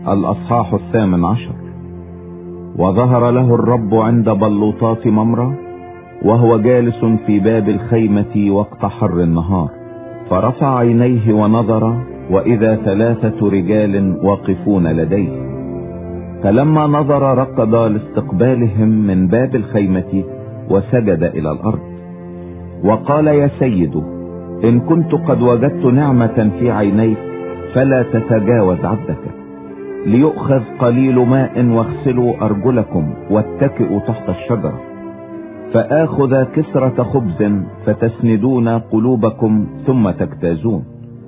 الأصحاح 18. وظهر له الرب عند بلوطات ممرة وهو جالس في باب الخيمة وقت حر النهار، فرفع عينيه ونظر، وإذا 3 رجال واقفون لديه. فلما نظر ركض لاستقبالهم من باب الخيمة وسجد إلى الأرض، وقال: يا سيد، إن كنت قد وجدت نعمة في عينيك فلا تتجاوز عبدك، ليؤخذ قليل ماء واغسلوا أرجلكم واتكئوا تحت الشجرة، فآخذ كسرة خبز فتسندون قلوبكم ثم تجتازون،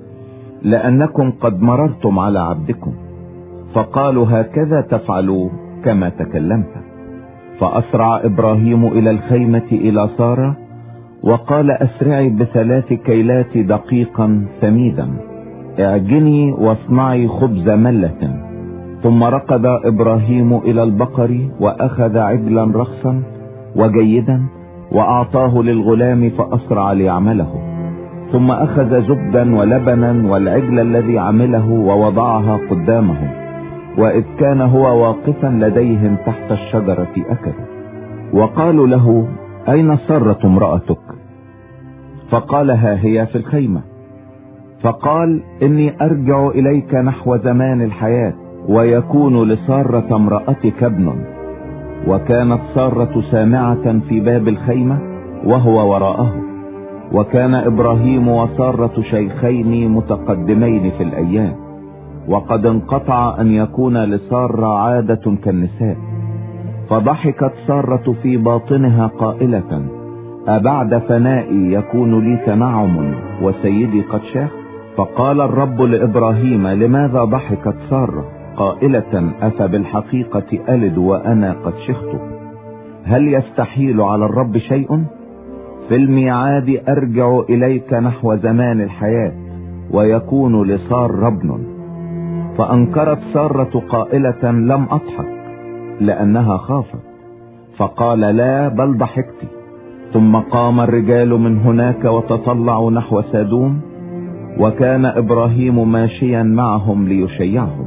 لأنكم قد مررتم على عبدكم. فقالوا: هكذا تفعلوا كما تكلمت. فأسرع إبراهيم إلى الخيمة إلى سارة وقال: أسرعي ب3 كيلات دقيقا ثميدا، اعجني واصنعي خبز ملة. ثم ركض إبراهيم إلى البقر وأخذ عجلا رخصا وجيدا وأعطاه للغلام فأسرع ليعمله. ثم أخذ زبدا ولبنا والعجل الذي عمله ووضعها قدامهم، وإذ كان هو واقفا لديهم تحت الشجرة أكل. وقالوا له: أين سارة امرأتك؟ فقال: ها هي في الخيمة. فقال: إني أرجع إليك نحو زمان الحياة، ويكون لسارة امرأتك ابن. وكانت سارة سامعة في باب الخيمة وهو وراءه، وكان إبراهيم وسارة شيخين متقدمين في الأيام، وقد انقطع أن يكون لسارة عادة كالنساء. فضحكت سارة في باطنها قائلة: أبعد فنائي يكون لي تنعم وسيدي قد شاخ؟ فقال الرب لإبراهيم: لماذا ضحكت سارة قائلة: أفبالحقيقة ألد وأنا قد شخت؟ هل يستحيل على الرب شيء؟ في الميعاد أرجع إليك نحو زمان الحياة، ويكون لسارة ابن. فأنكرت سارة قائلة: لم أضحك، لأنها خافت. فقال: لا، بل ضحكت. ثم قام الرجال من هناك وتطلعوا نحو سادوم، وكان إبراهيم ماشيا معهم ليشيعهم.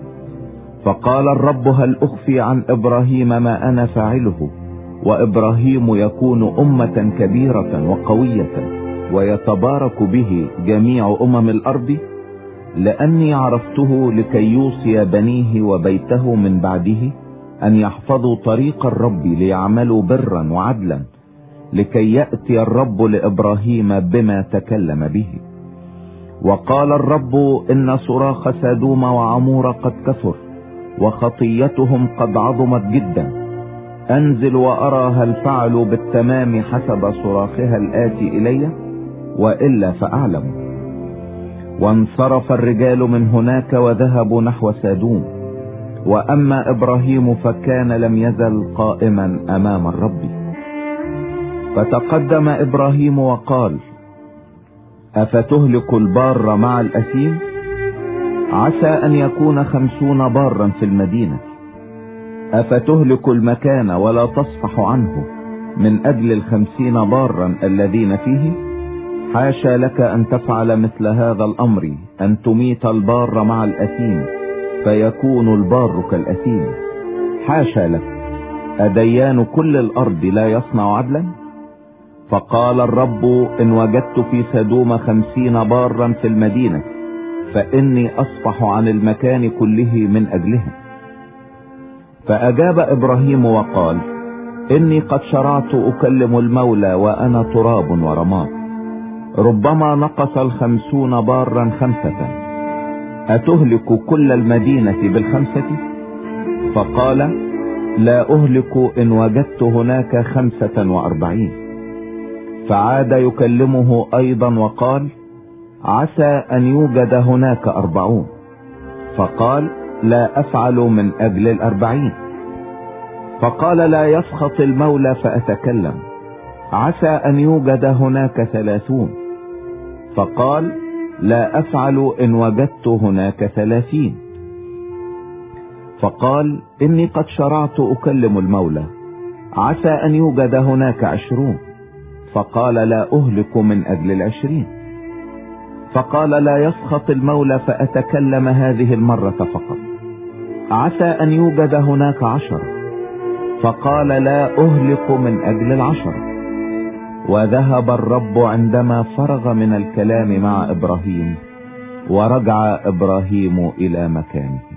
فقال الرب: هل أخفي عن إبراهيم ما أنا فاعله؟ وإبراهيم يكون أمة كبيرة وقوية، ويتبارك به جميع أمم الأرض، لأني عرفته لكي يوصي بنيه وبيته من بعده أن يحفظوا طريق الرب ليعملوا برا وعدلا، لكي يأتي الرب لإبراهيم بما تكلم به. وقال الرب: إن صراخ سدوم وعمور قد كثر، وخطيتهم قد عظمت جدا. أنزل وأرى هل فعلوا بالتمام حسب صراخها الآتي إلي، وإلا فأعلم. وانصرف الرجال من هناك وذهبوا نحو سادوم، وأما إبراهيم فكان لم يزل قائما أمام الرب. فتقدم إبراهيم وقال: أفتهلك البار مع الأثيم؟ عسى أن يكون 50 بارا في المدينة. أفتهلك المكان ولا تصفح عنه من أجل 50 بارا الذين فيه؟ حاشا لك أن تفعل مثل هذا الأمر، أن تميت البار مع الأثيم فيكون البار كالأثيم. حاشا لك، أديان كل الأرض لا يصنع عدلا؟ فقال الرب: إن وجدت في سدوم 50 بارا في المدينة فإني أصفح عن المكان كله من أجلهم. فأجاب إبراهيم وقال: إني قد شرعت أكلم المولى وأنا تراب ورماد، ربما نقص 50 بارا 5، أتهلك كل المدينة بال5؟ فقال: لا أهلك إن وجدت هناك 45. فعاد يكلمه أيضا وقال: عسى أن يوجد هناك 40. فقال: لا أفعل من أجل 40. فقال: لا يسخط المولى فأتكلم، عسى أن يوجد هناك 30. فقال: لا أفعل إن وجدت هناك 30. فقال: إني قد شرعت أكلم المولى، عسى أن يوجد هناك 20. فقال: لا أهلك من أجل 20. فقال: لا يسخط المولى فأتكلم هذه المرة فقط. عسى أن يوجد هناك 10. فقال لا أهلك من أجل 10. وذهب الرب عندما فرغ من الكلام مع إبراهيم، ورجع إبراهيم إلى مكانه.